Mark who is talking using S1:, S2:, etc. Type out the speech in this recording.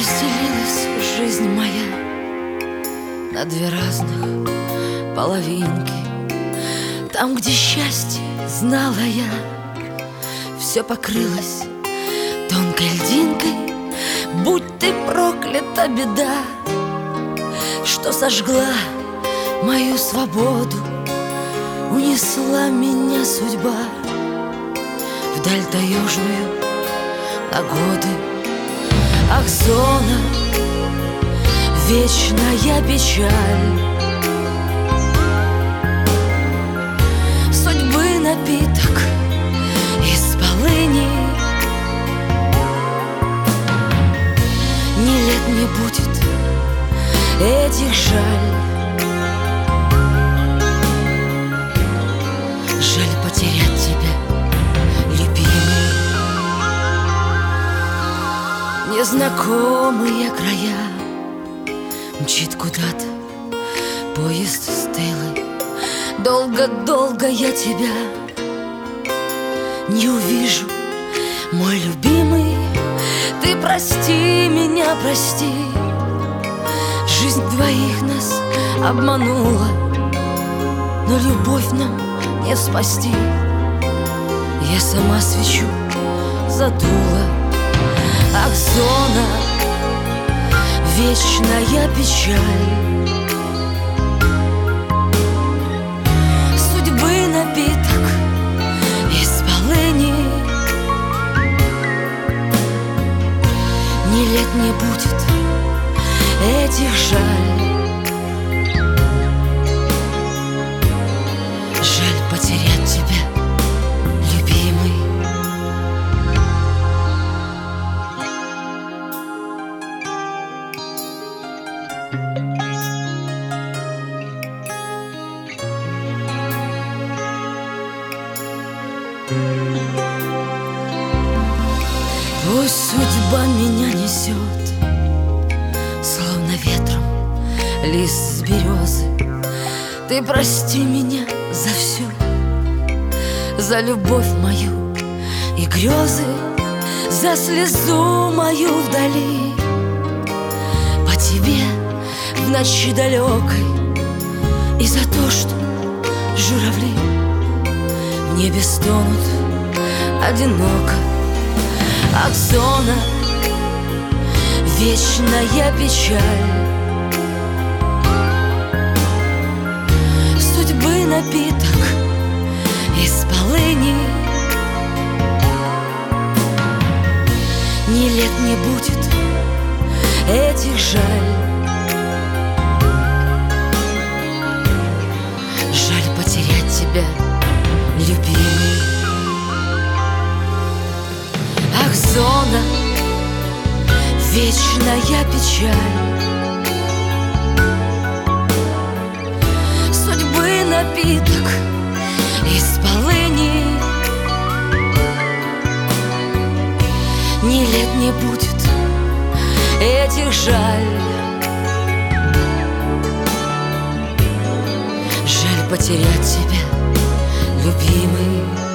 S1: Разделилась жизнь моя на две разных половинки. Там, где счастье знала я, все покрылось тонкой льдинкой. Будь ты проклята, беда, что сожгла мою свободу. Унесла меня судьба вдаль таежную на годы. Ах, зона, вечная печаль, судьбы напиток из полыни. Ни лет не будет этих жаль. Жаль потерять тебя, любимый. Незнакомые края мчит куда-то поезд стылый. Долго-долго я тебя не увижу, мой любимый. Ты прости меня, прости. Жизнь двоих нас обманула, но любовь нам не спасти. Я сама свечу задула. Ах, зона, вечная печаль, судьбы напиток из полыни. Ни лет не будет этих жаль. Жаль потерять тебя, любимый. Пусть судьба меня несет, словно ветром лист с березы. Ты прости меня за все, за любовь мою и грезы, за слезу мою вдали. По тебе в ночи далекой и за то, что журавли в небе стонут одиноко. Ах, зона, вечная печаль, судьбы напиток из полыни. Ни лет не будет этих жаль. Жаль потерять тебя, любимый. Ах, зона, вечная печаль, судьбы напиток из полыни. Ни лет не будет этих жаль. Жаль потерять тебя, любимый.